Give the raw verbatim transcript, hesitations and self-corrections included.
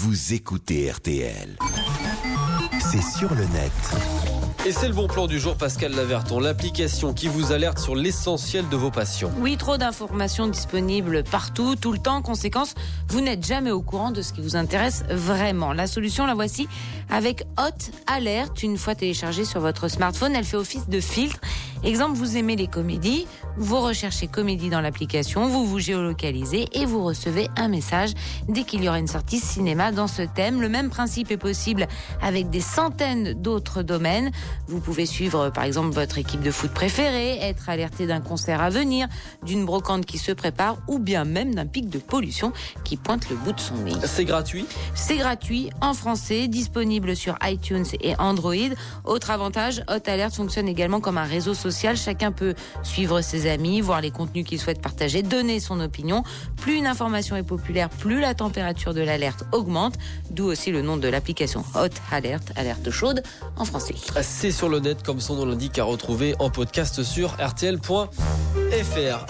vous écoutez R T L. C'est sur le net. Et c'est le bon plan du jour, Pascal Laverton, l'application qui vous alerte sur l'essentiel de vos passions. Oui, trop d'informations disponibles partout, tout le temps. Conséquence, vous n'êtes jamais au courant de ce qui vous intéresse vraiment. La solution, la voici avec Hot Alert. Une fois téléchargée sur votre smartphone, elle fait office de filtre. Exemple, vous aimez les comédies, vous recherchez comédie dans l'application, vous vous géolocalisez et vous recevez un message dès qu'il y aura une sortie cinéma dans ce thème. Le même principe est possible avec des centaines d'autres domaines. Vous pouvez suivre par exemple votre équipe de foot préférée, être alerté d'un concert à venir, d'une brocante qui se prépare ou bien même d'un pic de pollution qui pointe le bout de son nez. C'est gratuit ? C'est gratuit en français, disponible sur iTunes et Android. Autre avantage, Hot Alert fonctionne également comme un réseau social. Chacun peut suivre ses amis, voir les contenus qu'il souhaite partager, donner son opinion. Plus une information est populaire, plus la température de l'alerte augmente. D'où aussi le nom de l'application Hot Alert, alerte chaude en français. C'est sur le net, comme son nom l'indique, à retrouver en podcast sur R T L point F R.